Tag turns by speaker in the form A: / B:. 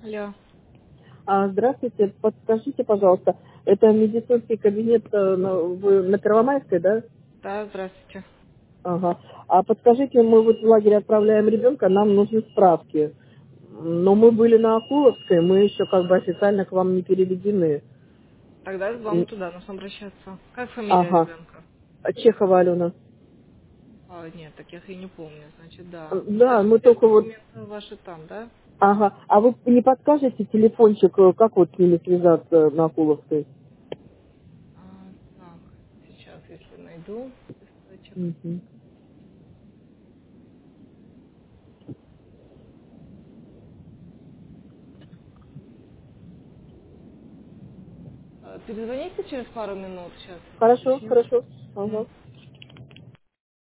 A: Алло.
B: Здравствуйте, подскажите, пожалуйста, это медицинский кабинет на Первомайской, да?
A: Да, здравствуйте.
B: Ага. А подскажите, мы вот в лагерь отправляем ребенка, нам нужны справки. Но мы были на Акуловской, мы еще как бы официально к вам не переведены.
A: Тогда вам туда нужно обращаться. Как фамилия
B: Ага.
A: ребенка?
B: Чехова Алена.
A: Нет, таких я не помню. Значит, да.
B: Да, мы
A: Все
B: только вот...
A: документы ваши там, да?
B: Ага. А вы не подскажете телефончик, как вот с ними связаться на Акуловской?
A: Так, сейчас, если найду листочек.
B: Мгм.
A: Перезвоните через пару минут, сейчас
B: Хорошо,
A: уточню.
B: хорошо.
A: Мгм.
B: Ага.